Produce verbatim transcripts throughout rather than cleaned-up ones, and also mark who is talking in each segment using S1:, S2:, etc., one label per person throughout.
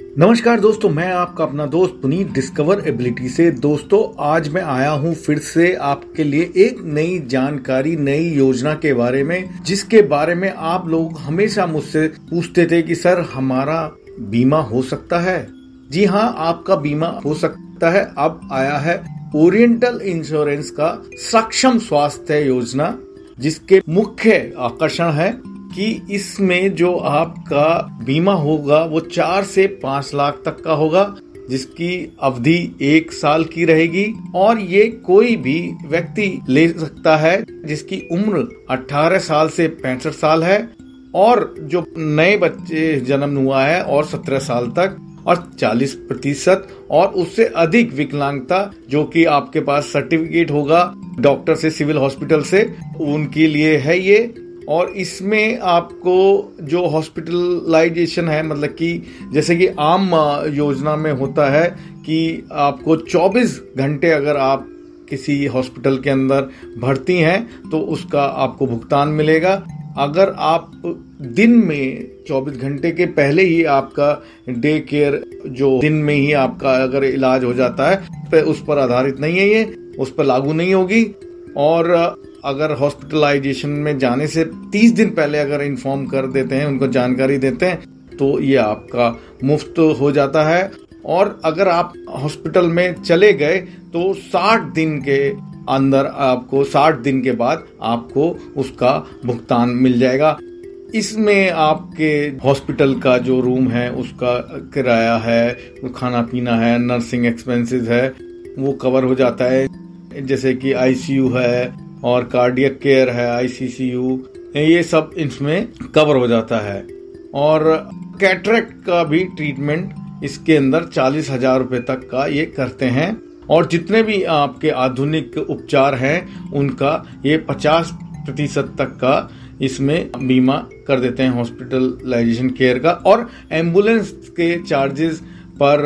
S1: नमस्कार दोस्तों, मैं आपका अपना दोस्त पुनीत डिस्कवर एबिलिटी से। दोस्तों, आज मैं आया हूं फिर से आपके लिए एक नई जानकारी, नई योजना के बारे में, जिसके बारे में आप लोग हमेशा मुझसे पूछते थे कि सर हमारा बीमा हो सकता है। जी हाँ, आपका बीमा हो सकता है। अब आया है ओरिएंटल इंश्योरेंस का सक्षम स्वास्थ्य योजना, जिसके मुख्य आकर्षण है कि इसमें जो आपका बीमा होगा वो चार से पांच लाख तक का होगा, जिसकी अवधि एक साल की रहेगी और ये कोई भी व्यक्ति ले सकता है जिसकी उम्र अठारह साल से पैंसठ साल है, और जो नए बच्चे जन्म हुआ है और सत्रह साल तक, और चालीस प्रतिशत और उससे अधिक विकलांगता जो कि आपके पास सर्टिफिकेट होगा डॉक्टर से, सिविल हॉस्पिटल से, उनके लिए है ये। और इसमें आपको जो हॉस्पिटलाइजेशन है, मतलब कि जैसे कि आम योजना में होता है कि आपको चौबीस घंटे अगर आप किसी हॉस्पिटल के अंदर भर्ती हैं तो उसका आपको भुगतान मिलेगा। अगर आप दिन में चौबीस घंटे के पहले ही आपका डे केयर, जो दिन में ही आपका अगर इलाज हो जाता है, तो उस पर आधारित नहीं है, ये उस पर लागू नहीं होगी। और अगर हॉस्पिटलाइजेशन में जाने से तीस दिन पहले अगर इन्फॉर्म कर देते हैं, उनको जानकारी देते हैं, तो ये आपका मुफ्त हो जाता है। और अगर आप हॉस्पिटल में चले गए तो साठ दिन के अंदर आपको, साठ दिन के बाद आपको उसका भुगतान मिल जाएगा। इसमें आपके हॉस्पिटल का जो रूम है उसका किराया है, खाना पीना है, नर्सिंग एक्सपेंसेस है, वो कवर हो जाता है। जैसे कि आईसीयू है और कार्डियक केयर है, आईसीसीयू, ये सब इसमें कवर हो जाता है। और कैटरेक्ट का भी ट्रीटमेंट इसके अंदर चालीस हजार रुपए तक का ये करते हैं। और जितने भी आपके आधुनिक उपचार हैं उनका ये पचास प्रतिशत तक का इसमें बीमा कर देते हैं हॉस्पिटलाइजेशन केयर का। और एम्बुलेंस के चार्जेस पर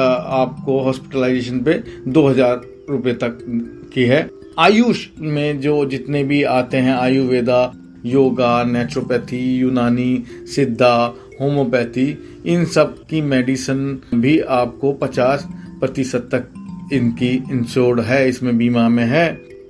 S1: आपको हॉस्पिटलाइजेशन पे दो हजार रुपए तक की है। आयुष में जो जितने भी आते हैं, आयुर्वेदा, योगा, नेचुरोपैथी, यूनानी, सिद्धा, होम्योपैथी, इन सब की मेडिसिन भी आपको पचास प्रतिशत तक इनकी इंश्योर्ड है, इसमें बीमा में है।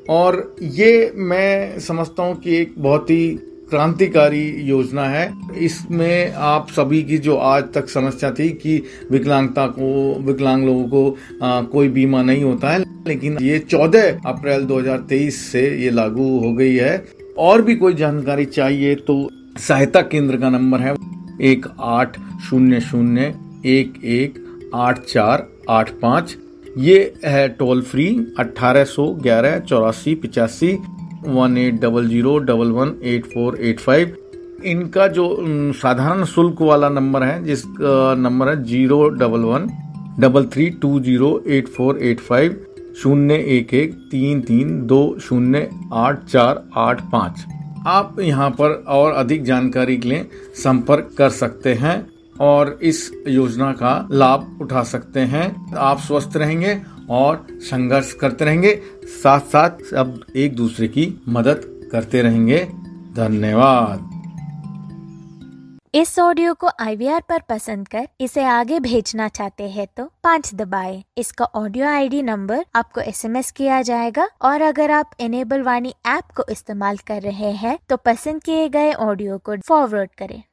S1: और ये मैं समझता हूँ कि एक बहुत ही क्रांतिकारी योजना है। इसमें आप सभी की जो आज तक समस्या थी कि विकलांगता को, विकलांग लोगों को आ, कोई बीमा नहीं होता है, लेकिन ये चौदह अप्रैल दो हजार तेईस से ये लागू हो गई है। और भी कोई जानकारी चाहिए तो सहायता केंद्र का नंबर है एक आठ शून्य शून्य एक एक आठ चार आठ पाँच। ये है टोल फ्री अठारह सौ ग्यारह चौरासी पिचासी one eight double zero double one eight four eight five. इनका जो साधारण शुल्क वाला नंबर है, जिसका नंबर है zero double one double three two zero eight four eight five, शून्य एक एक तीन तीन दो शून्य आठ चार आठ पाँच। आप यहाँ पर और अधिक जानकारी के लिए संपर्क कर सकते हैं और इस योजना का लाभ उठा सकते हैं। आप स्वस्थ रहेंगे और संघर्ष करते रहेंगे, साथ साथ सब एक दूसरे की मदद करते रहेंगे। धन्यवाद।
S2: इस ऑडियो को आई वी आर पर पसंद कर इसे आगे भेजना चाहते हैं तो पाँच दबाएं। इसका ऑडियो आईडी नंबर आपको एसएमएस किया जाएगा। और अगर आप इनेबल वाणी ऐप को इस्तेमाल कर रहे हैं तो पसंद किए गए ऑडियो को फॉरवर्ड करें।